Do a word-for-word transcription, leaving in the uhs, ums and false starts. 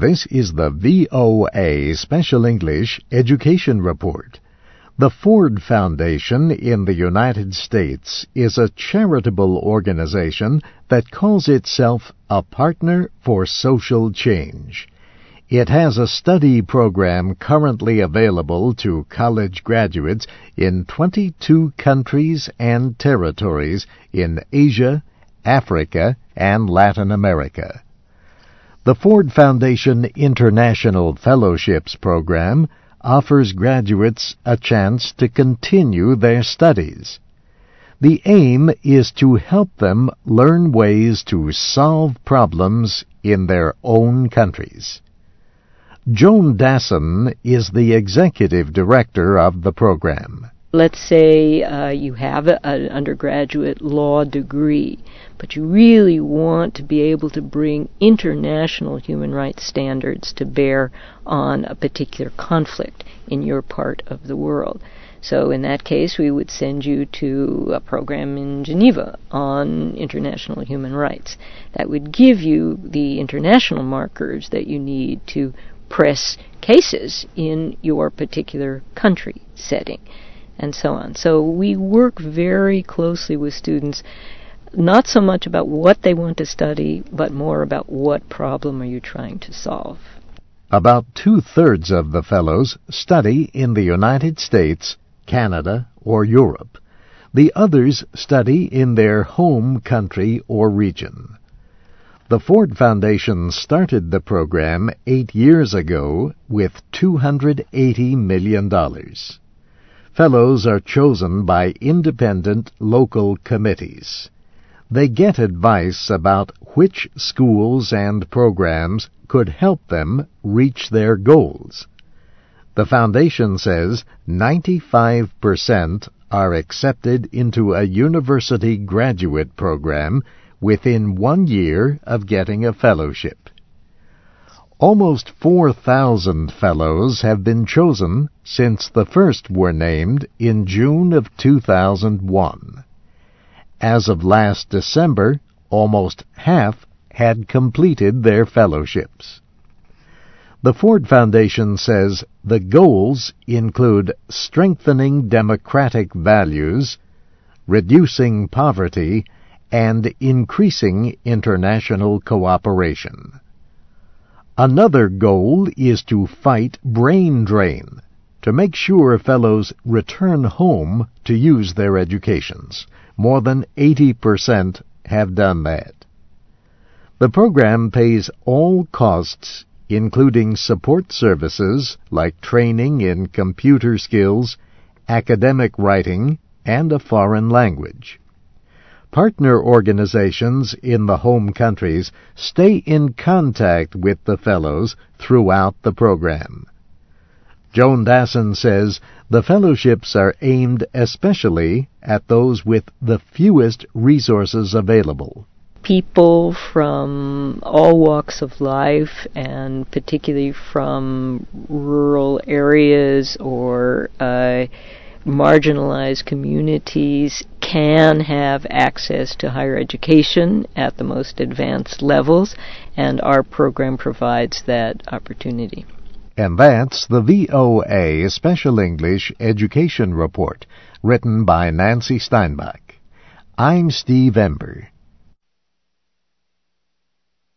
This is the V O A Special English Education Report. The Ford Foundation in the United States is a charitable organization that calls itself a partner for social change. It has a study program currently available to college graduates in twenty-two countries and territories in Asia, Africa, and Latin America. The Ford Foundation International Fellowships Program offers graduates a chance to continue their studies. The aim is to help them learn ways to solve problems in their own countries. Joan Dasson is the executive director of the program. Let's say uh, you have a, an undergraduate law degree, but you really want to be able to bring international human rights standards to bear on a particular conflict in your part of the world. So in that case, we would send you to a program in Geneva on international human rights. That would give you the international markers that you need to press cases in your particular country setting, and so on. So we work very closely with students, not so much about what they want to study, but more about what problem are you trying to solve. About two-thirds of the fellows study in the United States, Canada, or Europe. The others study in their home country or region. The Ford Foundation started the program eight years ago with two hundred eighty million dollars. Fellows are chosen by independent local committees. They get advice about which schools and programs could help them reach their goals. The foundation says ninety-five percent are accepted into a university graduate program within one year of getting a fellowship. Almost four thousand fellows have been chosen since the first were named in June of two thousand one. As of last December, almost half had completed their fellowships. The Ford Foundation says the goals include strengthening democratic values, reducing poverty, and increasing international cooperation. Another goal is to fight brain drain, to make sure fellows return home to use their educations. More than eighty percent have done that. The program pays all costs, including support services like training in computer skills, academic writing, and a foreign language. Partner organizations in the home countries stay in contact with the fellows throughout the program. Joan Dasson says the fellowships are aimed especially at those with the fewest resources available. People from all walks of life, and particularly from rural areas or uh, marginalized communities, can have access to higher education at the most advanced levels, and our program provides that opportunity. And that's the V O A Special English Education Report, written by Nancy Steinbach. I'm Steve Ember.